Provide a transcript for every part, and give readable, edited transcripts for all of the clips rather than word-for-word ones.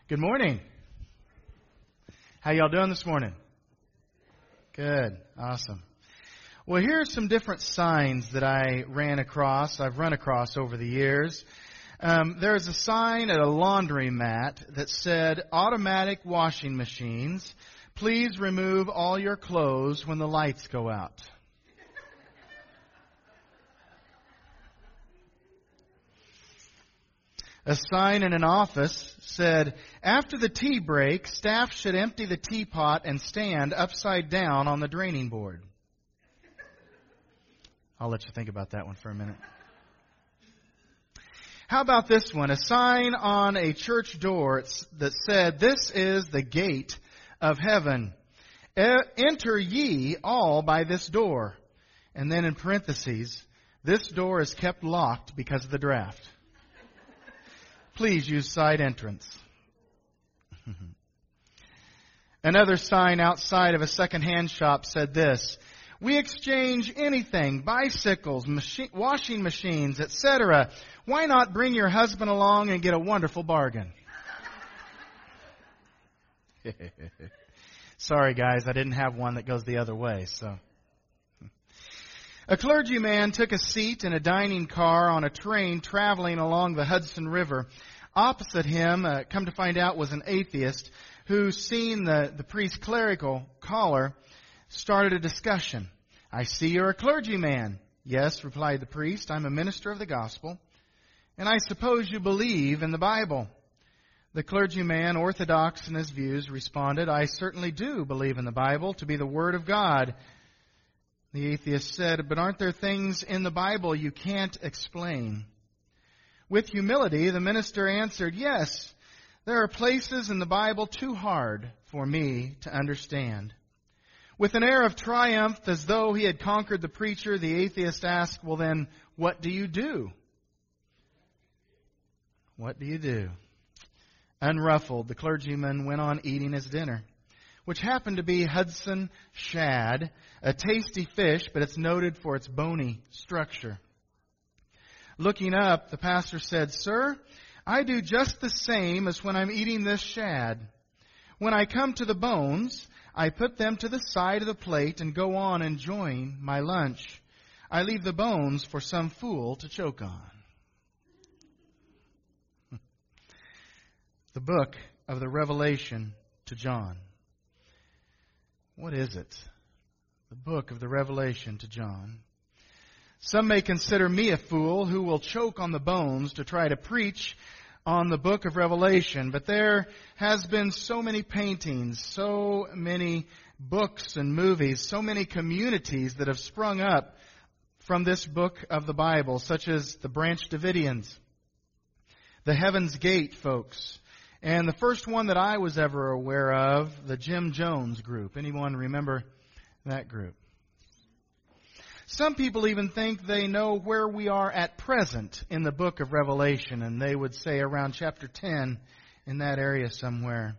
Good morning. How y'all doing this morning? Good. Awesome. Well, here are some different signs that I've run across over the years. There's a sign at a laundromat that said, automatic washing machines, please remove all your clothes when the lights go out. A sign in an office said, after the tea break, staff should empty the teapot and stand upside down on the draining board. I'll let you think about that one for a minute. How about this one? A sign on a church door that said, this is the gate of heaven. Enter ye all by this door. And then in parentheses, this door is kept locked because of the draft. Please use side entrance. Another sign outside of a second-hand shop said this, we exchange anything, bicycles, washing machines, etc. Why not bring your husband along and get a wonderful bargain? Sorry, guys, I didn't have one that goes the other way. So, a clergyman took a seat in a dining car on a train traveling along the Hudson River. Opposite him, come to find out, was an atheist who, seeing the priest's clerical collar, started a discussion. I see you're a clergyman. Yes, replied the priest, I'm a minister of the gospel. And I suppose you believe in the Bible. The clergyman, orthodox in his views, responded, I certainly do believe in the Bible to be the Word of God. The atheist said, but aren't there things in the Bible you can't explain? With humility, the minister answered, yes, there are places in the Bible too hard for me to understand. With an air of triumph, as though he had conquered the preacher, the atheist asked, well then, what do you do? What do you do? Unruffled, the clergyman went on eating his dinner, which happened to be Hudson shad, a tasty fish, but it's noted for its bony structure. Looking up, the pastor said, sir, I do just the same as when I'm eating this shad. When I come to the bones, I put them to the side of the plate and go on enjoying my lunch. I leave the bones for some fool to choke on. The book of the Revelation to John. What is it? The book of the Revelation to John. Some may consider me a fool who will choke on the bones to try to preach on the book of Revelation. But there has been so many paintings, so many books and movies, so many communities that have sprung up from this book of the Bible, such as the Branch Davidians, the Heaven's Gate folks, and the first one that I was ever aware of, the Jim Jones group. Anyone remember that group? Some people even think they know where we are at present in the book of Revelation, and they would say around chapter 10 in that area somewhere.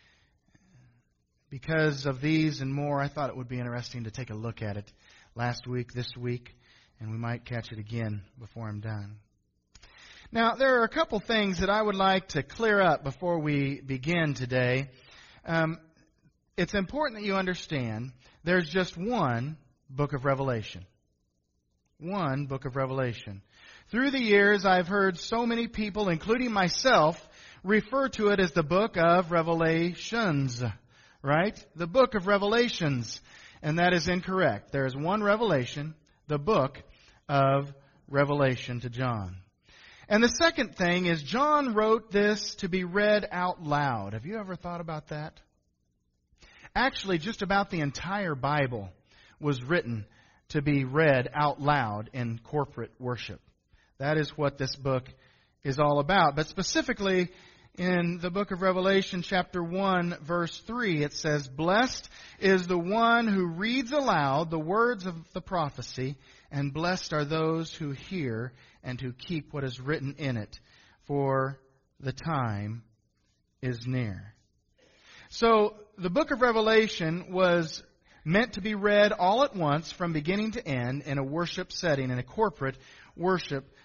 Because of these and more, I thought it would be interesting to take a look at it last week, this week, and we might catch it again before I'm done. Now, there are a couple things that I would like to clear up before we begin today. It's important that you understand there's just one book of Revelation. One book of Revelation. Through the years, I've heard so many people, including myself, refer to it as the book of Revelations, right? The book of Revelations. And that is incorrect. There is one Revelation, the book of Revelation to John. And the second thing is John wrote this to be read out loud. Have you ever thought about that? Actually, just about the entire Bible was written to be read out loud in corporate worship. That is what this book is all about. But specifically, in the book of Revelation, chapter 1, verse 3, it says, blessed is the one who reads aloud the words of the prophecy, and blessed are those who hear and who keep what is written in it, for the time is near. So, the book of Revelation was meant to be read all at once from beginning to end in a worship setting, in a corporate worship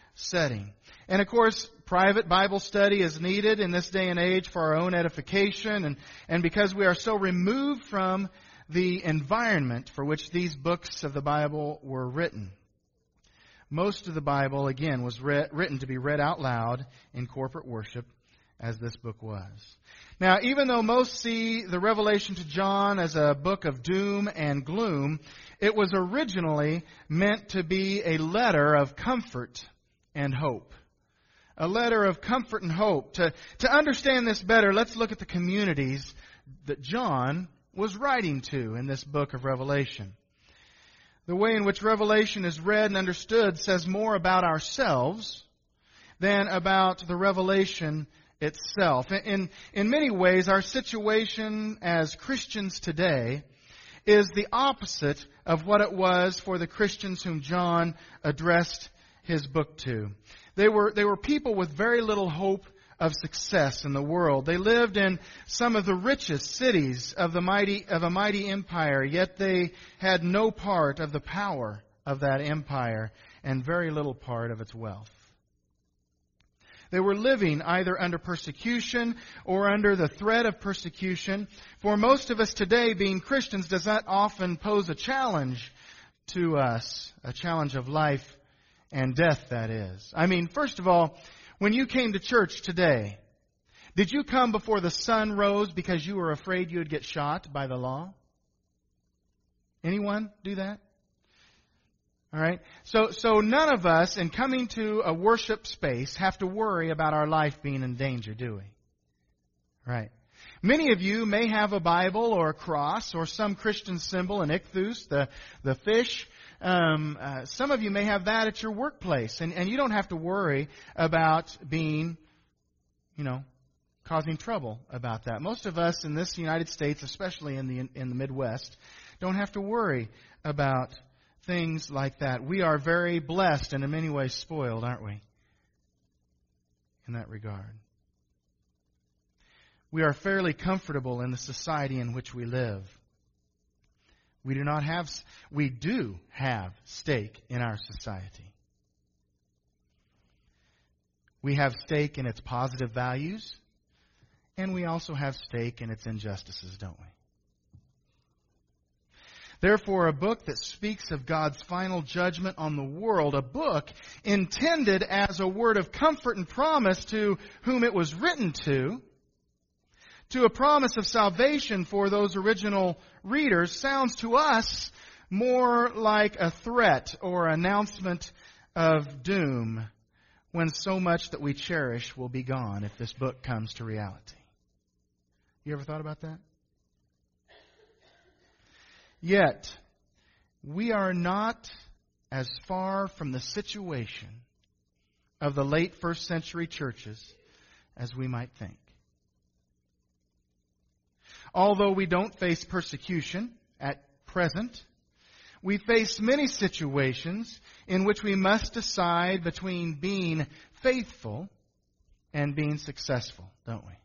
setting. And of course, private Bible study is needed in this day and age for our own edification and because we are so removed from the environment for which these books of the Bible were written. Most of the Bible, again, was written to be read out loud in corporate worship, as this book was. Now, even though most see the Revelation to John as a book of doom and gloom, it was originally meant to be a letter of comfort and hope. A letter of comfort and hope. To understand this better, let's look at the communities that John was writing to in this book of Revelation. The way in which Revelation is read and understood says more about ourselves than about the revelation itself. In many ways, our situation as Christians today is the opposite of what it was for the Christians whom John addressed his book to. They were people with very little hope of success in the world. They lived in some of the richest cities of a mighty empire, yet they had no part of the power of that empire and very little part of its wealth. They were living either under persecution or under the threat of persecution. For most of us today, being Christians does not often pose a challenge to us, a challenge of life and death, that is. I mean, first of all, when you came to church today, did you come before the sun rose because you were afraid you would get shot by the law? Anyone do that? All right. So none of us in coming to a worship space have to worry about our life being in danger, do we? Right. Many of you may have a Bible or a cross or some Christian symbol, an ichthus, the fish. Some of you may have that at your workplace, and you don't have to worry about being, causing trouble about that. Most of us in this United States, especially in the Midwest, don't have to worry about things like that. We are very blessed and in many ways spoiled, aren't we? In that regard. We are fairly comfortable in the society in which we live. We do have stake in our society. We have stake in its positive values, and we also have stake in its injustices, don't we? Therefore, a book that speaks of God's final judgment on the world, a book intended as a word of comfort and promise to whom it was written to a promise of salvation for those original readers, sounds to us more like a threat or announcement of doom when so much that we cherish will be gone if this book comes to reality. You ever thought about that? Yet, we are not as far from the situation of the late first century churches as we might think. Although we don't face persecution at present, we face many situations in which we must decide between being faithful and being successful, don't we?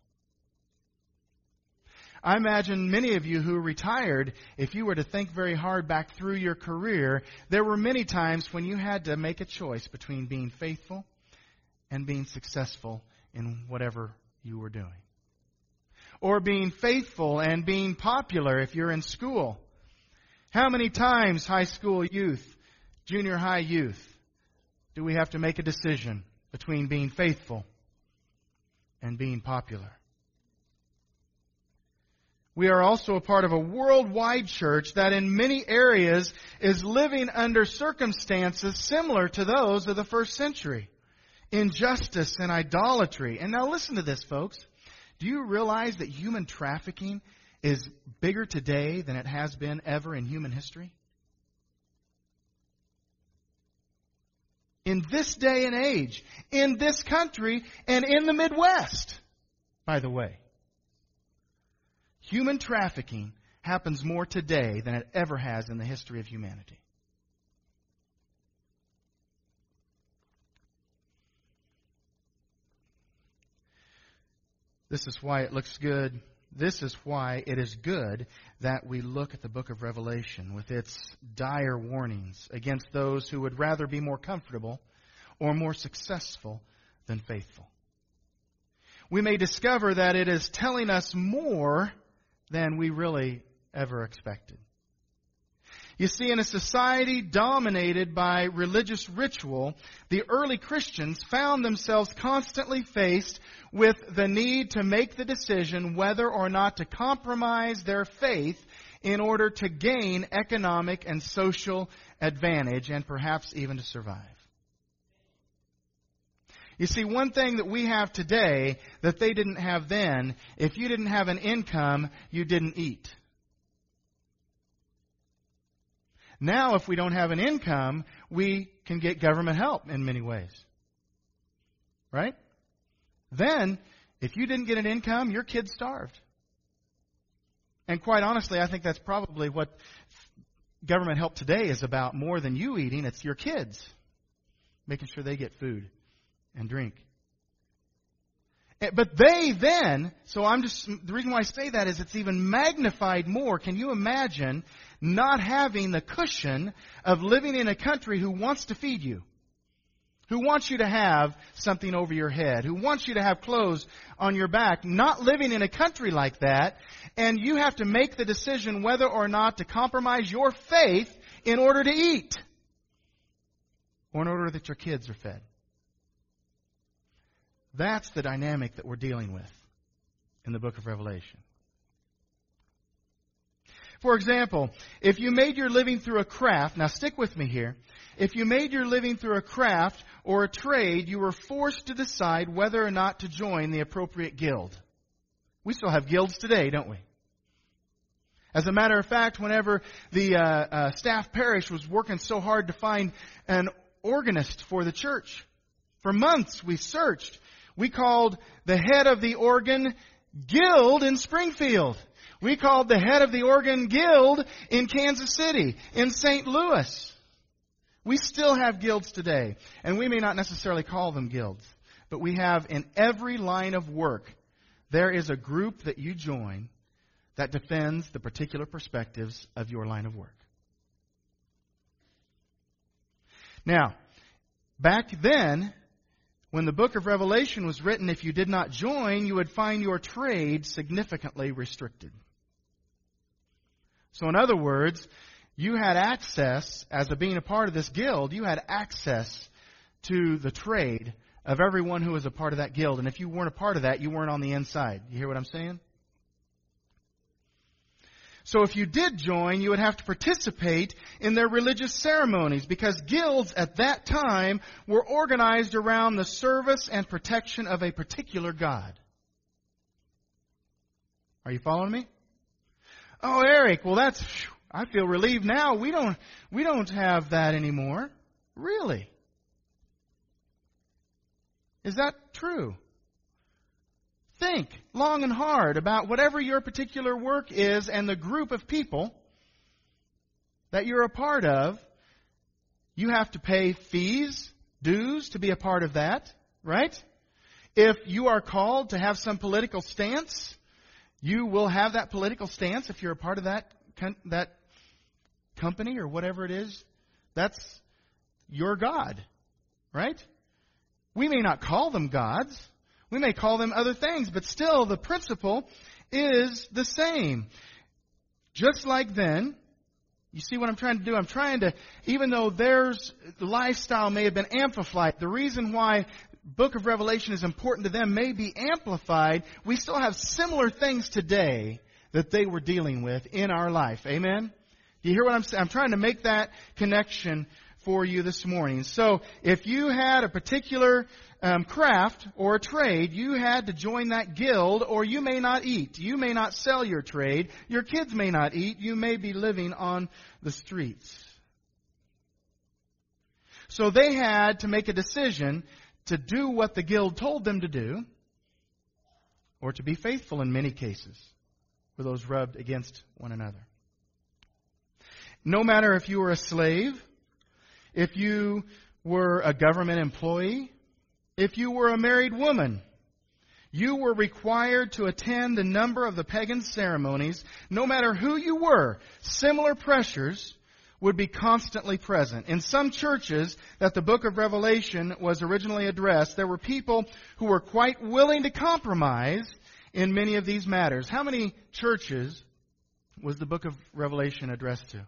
I imagine many of you who retired, if you were to think very hard back through your career, there were many times when you had to make a choice between being faithful and being successful in whatever you were doing. Or being faithful and being popular if you're in school. How many times, high school youth, junior high youth, do we have to make a decision between being faithful and being popular? We are also a part of a worldwide church that in many areas is living under circumstances similar to those of the first century. Injustice and idolatry. And now listen to this, folks. Do you realize that human trafficking is bigger today than it has been ever in human history? In this day and age, in this country, and in the Midwest, by the way. Human trafficking happens more today than it ever has in the history of humanity. This is why it looks good. This is why it is good that we look at the book of Revelation with its dire warnings against those who would rather be more comfortable or more successful than faithful. We may discover that it is telling us more than we really ever expected. You see, in a society dominated by religious ritual, the early Christians found themselves constantly faced with the need to make the decision whether or not to compromise their faith in order to gain economic and social advantage and perhaps even to survive. You see, one thing that we have today that they didn't have then, if you didn't have an income, you didn't eat. Now, if we don't have an income, we can get government help in many ways. Right? Then, if you didn't get an income, your kids starved. And quite honestly, I think that's probably what government help today is about more than you eating. It's your kids. Making sure they get food and drink. But they then, the reason why I say that is it's even magnified more. Can you imagine not having the cushion of living in a country who wants to feed you? Who wants you to have something over your head? Who wants you to have clothes on your back? Not living in a country like that, and you have to make the decision whether or not to compromise your faith in order to eat. Or in order that your kids are fed. That's the dynamic that we're dealing with in the book of Revelation. For example, if you made your living through a craft, now stick with me here. If you made your living through a craft or a trade, you were forced to decide whether or not to join the appropriate guild. We still have guilds today, don't we? As a matter of fact, whenever the staff parish was working so hard to find an organist for the church, for months we searched. We called the head of the organ guild in Springfield. We called the head of the organ guild in Kansas City, in St. Louis. We still have guilds today, and we may not necessarily call them guilds, but we have in every line of work, there is a group that you join that defends the particular perspectives of your line of work. Now, back then, when the book of Revelation was written, if you did not join, you would find your trade significantly restricted. So in other words, you had access, as being a part of this guild, you had access to the trade of everyone who was a part of that guild. And if you weren't a part of that, you weren't on the inside. You hear what I'm saying? So if you did join, you would have to participate in their religious ceremonies because guilds at that time were organized around the service and protection of a particular god. Are you following me? Oh, Eric, well I feel relieved now. We don't have that anymore. Really? Is that true? Think long and hard about whatever your particular work is and the group of people that you're a part of. You have to pay fees, dues to be a part of that, right? If you are called to have some political stance, you will have that political stance if you're a part of that company or whatever it is. That's your God, right? We may not call them gods. We may call them other things, but still the principle is the same. Just like then, you see what I'm trying to do? I'm trying to, even though the lifestyle may have been amplified, the reason why book of Revelation is important to them may be amplified. We still have similar things today that they were dealing with in our life. Amen? Do you hear what I'm saying? I'm trying to make that connection for you this morning. So if you had a particular craft or a trade, you had to join that guild, or you may not eat. You may not sell your trade. Your kids may not eat. You may be living on the streets. So they had to make a decision to do what the guild told them to do, or to be faithful in many cases, for those rubbed against one another. No matter if you were a slave, if you were a government employee, if you were a married woman, you were required to attend a number of the pagan ceremonies. No matter who you were, similar pressures would be constantly present. In some churches that the book of Revelation was originally addressed, there were people who were quite willing to compromise in many of these matters. How many churches was the book of Revelation addressed to? You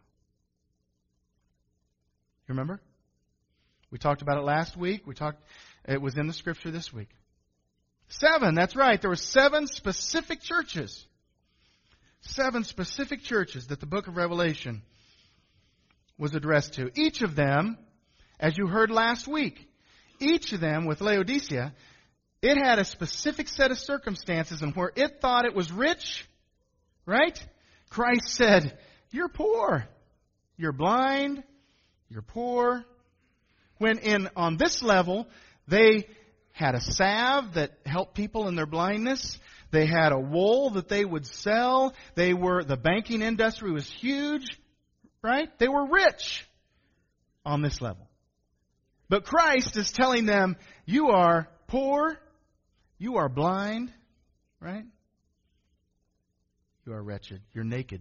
remember? We talked about it last week. It was in the scripture this week. 7, that's right. There were 7 specific churches. 7 specific churches that the book of Revelation was addressed to. Each of them, as you heard last week, each of them with Laodicea, it had a specific set of circumstances, and where it thought it was rich, right? Christ said, you're poor. You're blind. You're poor. When on this level, they had a salve that helped people in their blindness. They had a wool that they would sell. The banking industry was huge, right? They were rich on this level. But Christ is telling them, you are poor, you are blind, right? You are wretched, you're naked.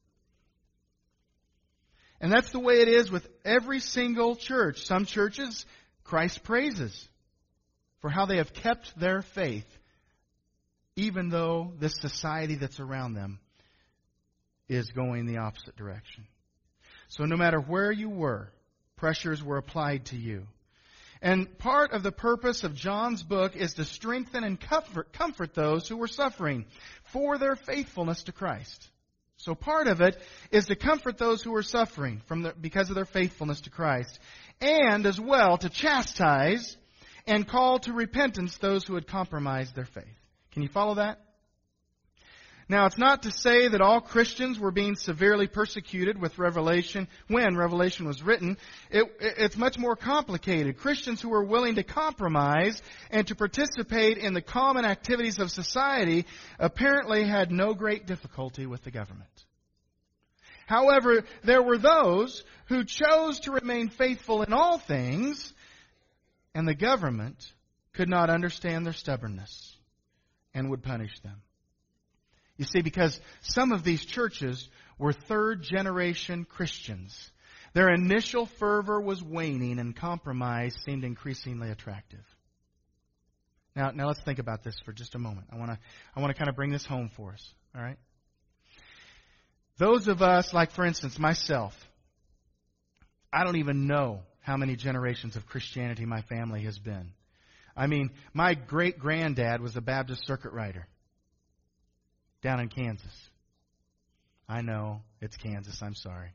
And that's the way it is with every single church. Some churches, Christ praises for how they have kept their faith, even though this society that's around them is going the opposite direction. So no matter where you were, pressures were applied to you. And part of the purpose of John's book is to strengthen and comfort those who were suffering for their faithfulness to Christ. So part of it is to comfort those who are suffering because of their faithfulness to Christ, and as well to chastise and call to repentance those who had compromised their faith. Can you follow that? Now, it's not to say that all Christians were being severely persecuted with Revelation when Revelation was written. It's much more complicated. Christians who were willing to compromise and to participate in the common activities of society apparently had no great difficulty with the government. However, there were those who chose to remain faithful in all things, and the government could not understand their stubbornness and would punish them. You see, because some of these churches were third-generation Christians. Their initial fervor was waning and compromise seemed increasingly attractive. Now let's think about this for just a moment. I want to kind of bring this home for us, all right? Those of us, like for instance, myself, I don't even know how many generations of Christianity my family has been. I mean, my great-granddad was a Baptist circuit rider down in Kansas. I know, it's Kansas, I'm sorry.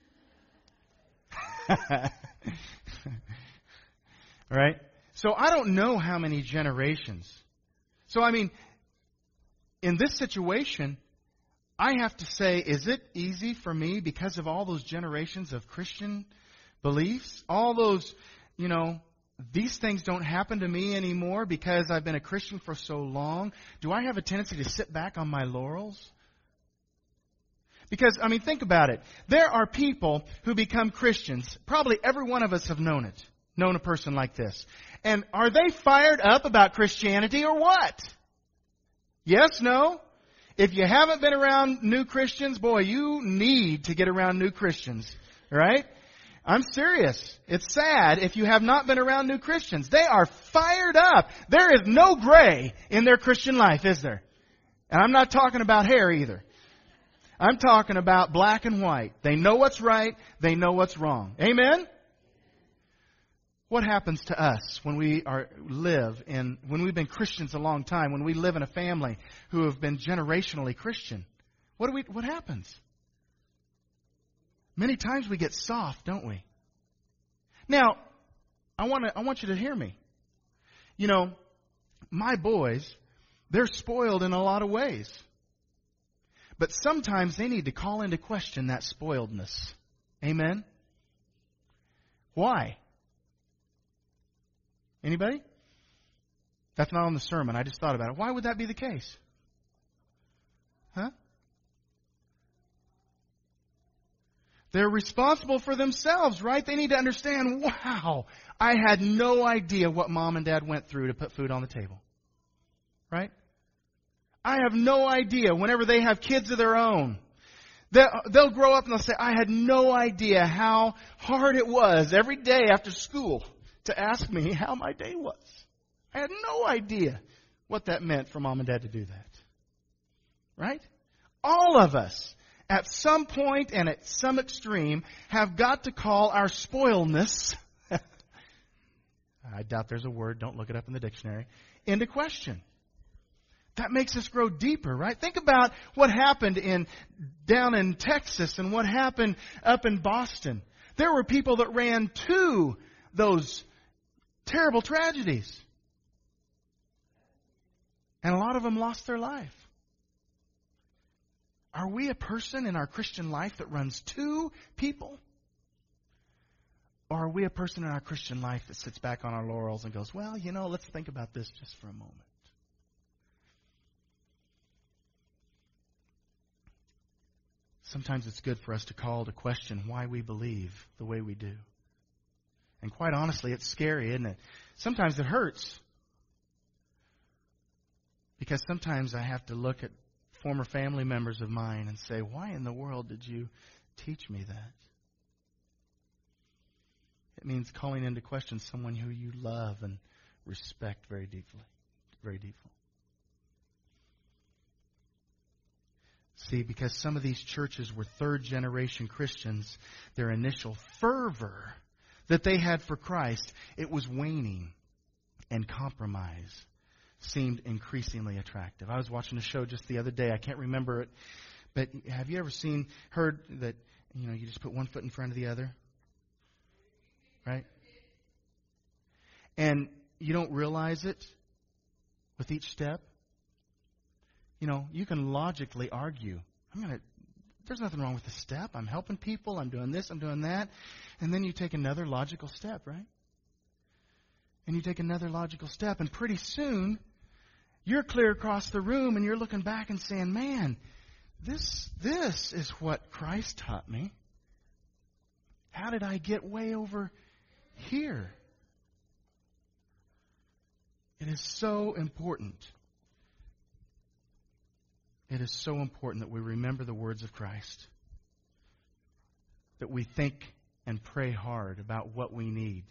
Right? So I don't know how many generations. So I mean, in this situation, I have to say, is it easy for me because of all those generations of Christian beliefs? All those, these things don't happen to me anymore because I've been a Christian for so long. Do I have a tendency to sit back on my laurels? Because, think about it. There are people who become Christians. Probably every one of us have known a person like this. And are they fired up about Christianity or what? Yes, no? If you haven't been around new Christians, boy, you need to get around new Christians, right? I'm serious. It's sad if you have not been around new Christians. They are fired up. There is no gray in their Christian life, is there? And I'm not talking about hair either. I'm talking about black and white. They know what's right. They know what's wrong. Amen? What happens to us when we've been Christians a long time, when we live in a family who have been generationally Christian? What happens? Many times we get soft, don't we? Now, I want you to hear me. My boys, they're spoiled in a lot of ways. But sometimes they need to call into question that spoiledness. Amen? Why? Anybody? That's not on the sermon. I just thought about it. Why would that be the case? Huh? They're responsible for themselves, right? They need to understand, wow, I had no idea what mom and dad went through to put food on the table. Right? I have no idea whenever they have kids of their own. They'll grow up and they'll say, I had no idea how hard it was every day after school to ask me how my day was. I had no idea what that meant for mom and dad to do that. Right? All of us, at some point and at some extreme, have got to call our spoiledness, I doubt there's a word, don't look it up in the dictionary, into question. That makes us grow deeper, right? Think about what happened down in Texas and what happened up in Boston. There were people that ran to those terrible tragedies. And a lot of them lost their life. Are we a person in our Christian life that runs to people? Or are we a person in our Christian life that sits back on our laurels and goes, well, let's think about this just for a moment. Sometimes it's good for us to call to question why we believe the way we do. And quite honestly, it's scary, isn't it? Sometimes it hurts. Because sometimes I have to look at former family members of mine and say, why in the world did you teach me that? It means calling into question someone who you love and respect very deeply. Very deeply. See, because some of these churches were third-generation Christians, their initial fervor that they had for Christ, it was waning, and compromise seemed increasingly attractive. I was watching a show just the other day. I can't remember it, but have you ever heard that, you just put one foot in front of the other? Right? And you don't realize it with each step. You can logically argue, there's nothing wrong with the step. I'm helping people. I'm doing this. I'm doing that. And then you take another logical step, right? And you take another logical step. And pretty soon, you're clear across the room and you're looking back and saying, man, this is what Christ taught me. How did I get way over here? It is so important. It is so important that we remember the words of Christ. That we think and pray hard about what we need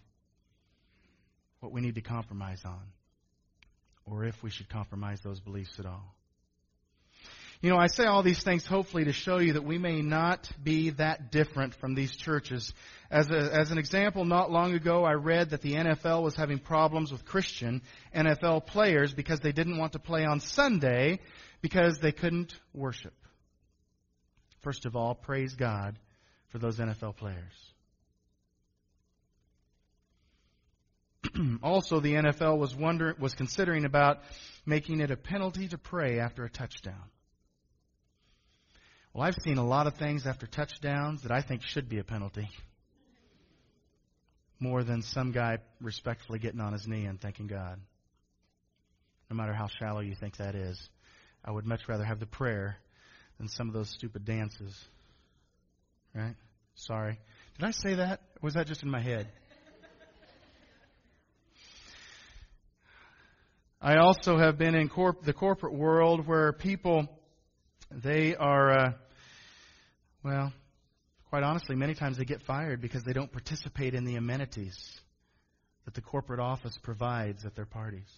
to compromise on, or if we should compromise those beliefs at all. I say all these things hopefully to show you that we may not be that different from these churches. As an example, not long ago I read that the NFL was having problems with Christian NFL players because they didn't want to play on Sunday because they couldn't worship. First of all, praise God for those NFL players. Also, the NFL was considering about making it a penalty to pray after a touchdown. Well, I've seen a lot of things after touchdowns that I think should be a penalty. More than some guy respectfully getting on his knee and thanking God. No matter how shallow you think that is. I would much rather have the prayer than some of those stupid dances. Right? Sorry. Did I say that? Or was that just in my head? I also have been in the corporate world where people, they are, quite honestly, many times they get fired because they don't participate in the amenities that the corporate office provides at their parties.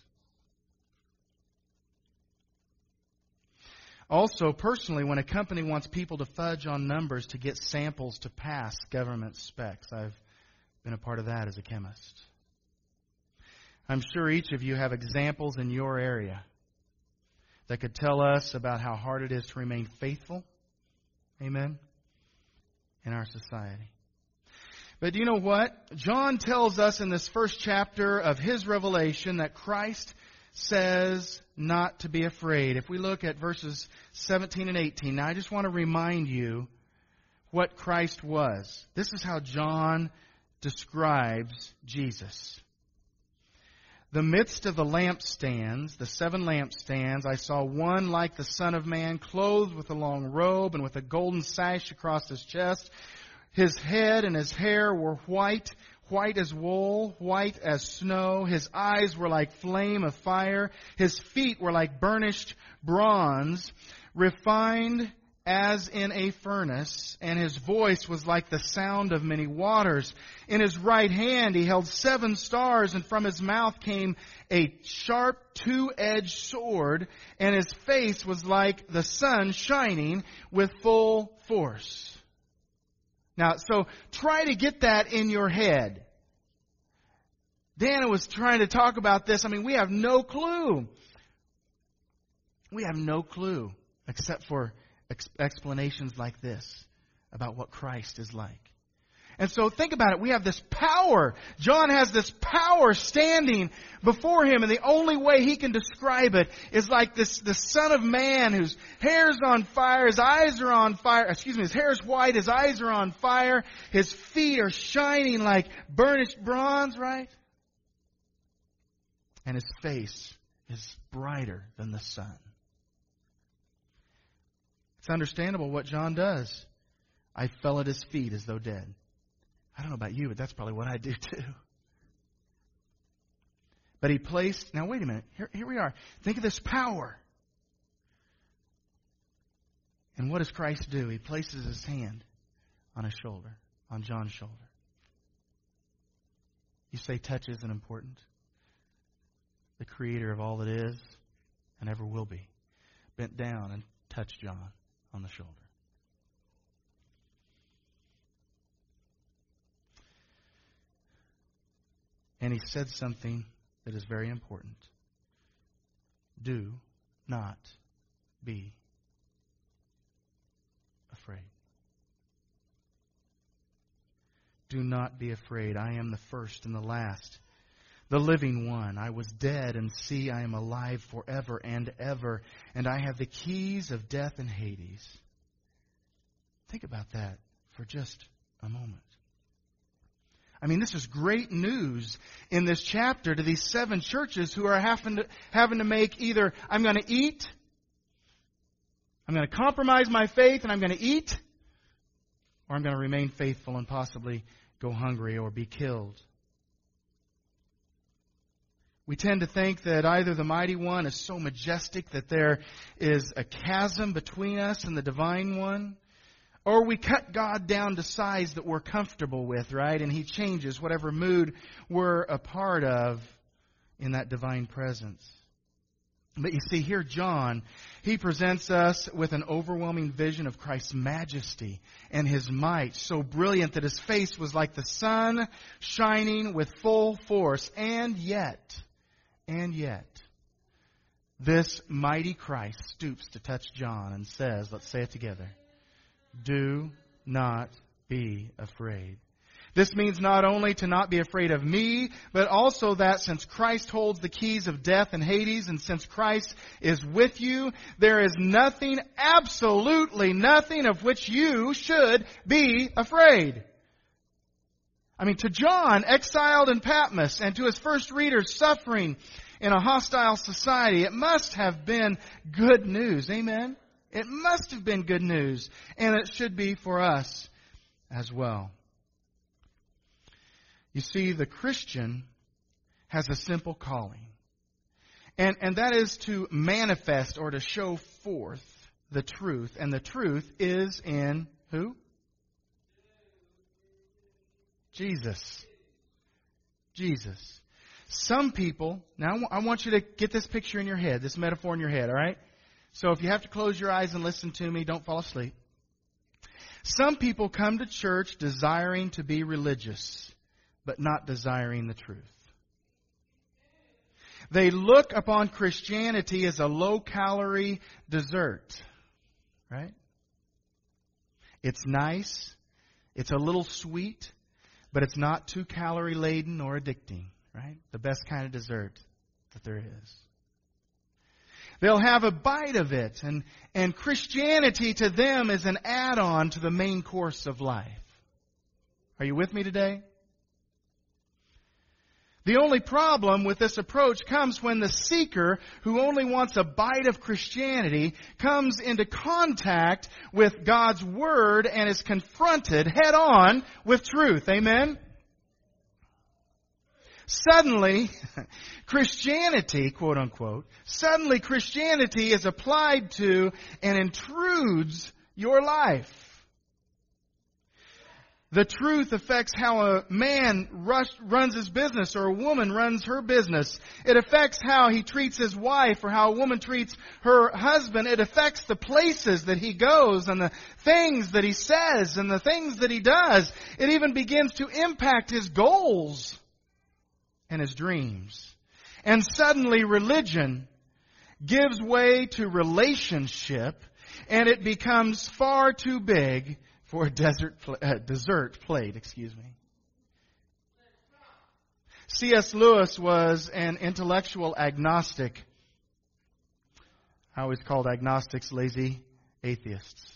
Also, personally, when a company wants people to fudge on numbers to get samples to pass government specs, I've been a part of that as a chemist. I'm sure each of you have examples in your area that could tell us about how hard it is to remain faithful, amen, in our society. But you know what? John tells us in this first chapter of his revelation that Christ says not to be afraid. If we look at verses 17 and 18, now I just want to remind you what Christ was. This is how John describes Jesus. The midst of the lampstands, the 7 lampstands, I saw one like the Son of Man, clothed with a long robe and with a golden sash across his chest. His head and his hair were white, white as wool, white as snow. His eyes were like flame of fire. His feet were like burnished bronze, refined as in a furnace, and his voice was like the sound of many waters. In his right hand he held 7 stars, and from his mouth came a sharp 2-edged sword, and his face was like the sun shining with full force. Now, so try to get that in your head. Dana was trying to talk about this. I mean, we have no clue. We have no clue except for explanations like this about what Christ is like. And so think about it. We have this power. John has this power standing before him, and the only way he can describe it is like the Son of Man whose hair's on fire, his eyes are on fire. His hair is white, his eyes are on fire, his feet are shining like burnished bronze, right? And his face is brighter than the sun. It's understandable what John does. I fell at his feet as though dead. I don't know about you, but that's probably what I do too. But he placed, now wait a minute, here we are. Think of this power. And what does Christ do? He places his hand on his shoulder, on John's shoulder. You say touch isn't important. The creator of all that is and ever will be bent down and touched John on the shoulder. And he said something that is very important. Do not be afraid. Do not be afraid. I am the first and the last, the living one. I was dead, and see, I am alive forever and ever, and I have the keys of death and Hades. Think about that for just a moment. I mean, this is great news in this chapter to these 7 churches who are having to make either I'm going to eat, I'm going to compromise my faith and I'm going to eat, or I'm going to remain faithful and possibly go hungry or be killed. We tend to think that either the Mighty One is so majestic that there is a chasm between us and the Divine One, or we cut God down to size that we're comfortable with, right? And He changes whatever mood we're a part of in that divine presence. But you see, here John, he presents us with an overwhelming vision of Christ's majesty and His might, so brilliant that His face was like the sun shining with full force. And yet, this mighty Christ stoops to touch John and says, let's say it together, do not be afraid. This means not only to not be afraid of me, but also that since Christ holds the keys of death and Hades, and since Christ is with you, there is nothing, absolutely nothing of which you should be afraid. I mean, to John, exiled in Patmos, and to his first readers suffering in a hostile society, it must have been good news. Amen? It must have been good news, and it should be for us as well. You see, the Christian has a simple calling, and that is to manifest or to show forth the truth, and the truth is in who? Jesus. Jesus. Some people, now I want you to get this picture in your head, this metaphor in your head, all right? So if you have to close your eyes and listen to me, don't fall asleep. Some people come to church desiring to be religious, but not desiring the truth. They look upon Christianity as a low-calorie dessert, right? It's nice, it's a little sweet, but it's not too calorie-laden or addicting, right? The best kind of dessert that there is. They'll have a bite of it, and Christianity to them is an add-on to the main course of life. Are you with me today? The only problem with this approach comes when the seeker, who only wants a bite of Christianity, comes into contact with God's Word and is confronted head-on with truth. Amen? Suddenly, Christianity, quote unquote, Christianity is applied to and intrudes your life. The truth affects how a man runs his business or a woman runs her business. It affects how he treats his wife or how a woman treats her husband. It affects the places that he goes and the things that he says and the things that he does. It even begins to impact his goals and his dreams. And suddenly religion gives way to relationship, and it becomes far too big for a dessert plate. C.S. Lewis was an intellectual agnostic. I always called agnostics lazy atheists.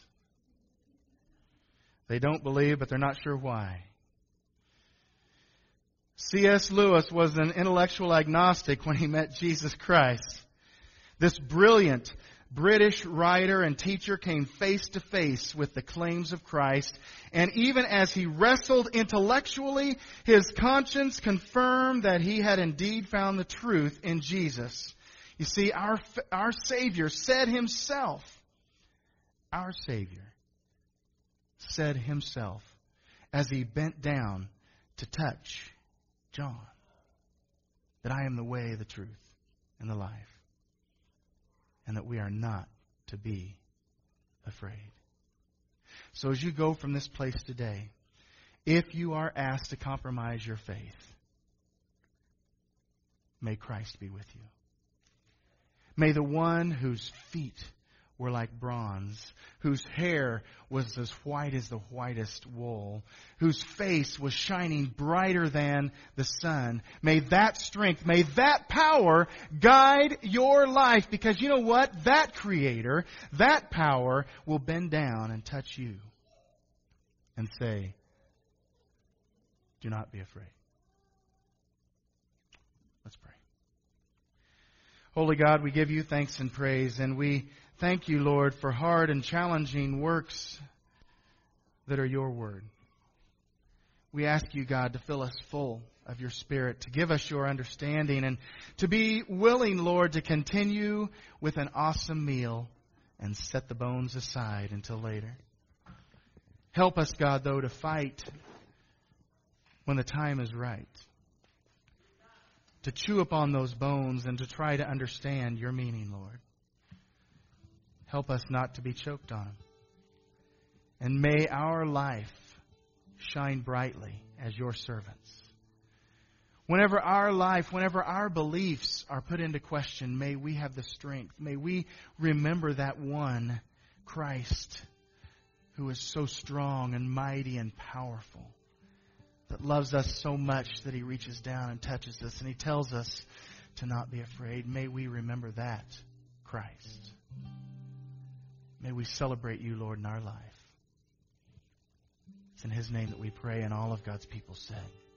They don't believe, but they're not sure why. C.S. Lewis was an intellectual agnostic when he met Jesus Christ. This brilliant British writer and teacher came face to face with the claims of Christ, and even as he wrestled intellectually, his conscience confirmed that he had indeed found the truth in Jesus. You see, our Savior said himself, as he bent down to touch John, that I am the way, the truth, and the life. And that we are not to be afraid. So as you go from this place today, if you are asked to compromise your faith, may Christ be with you. May the one whose feet were like bronze, whose hair was as white as the whitest wool, whose face was shining brighter than the sun. May that strength, may that power guide your life, because you know what? That Creator, that power will bend down and touch you and say, do not be afraid. Let's pray. Holy God, we give you thanks and praise, and we thank you, Lord, for hard and challenging works that are your word. We ask you, God, to fill us full of your Spirit, to give us your understanding, and to be willing, Lord, to continue with an awesome meal and set the bones aside until later. Help us, God, though, to fight when the time is right, to chew upon those bones and to try to understand your meaning, Lord. Help us not to be choked on them. And may our life shine brightly as your servants. Whenever our beliefs are put into question, may we have the strength. May we remember that one, Christ, who is so strong and mighty and powerful, that loves us so much that he reaches down and touches us, and he tells us to not be afraid. May we remember that Christ. May we celebrate you, Lord, in our life. It's in his name that we pray, and all of God's people said.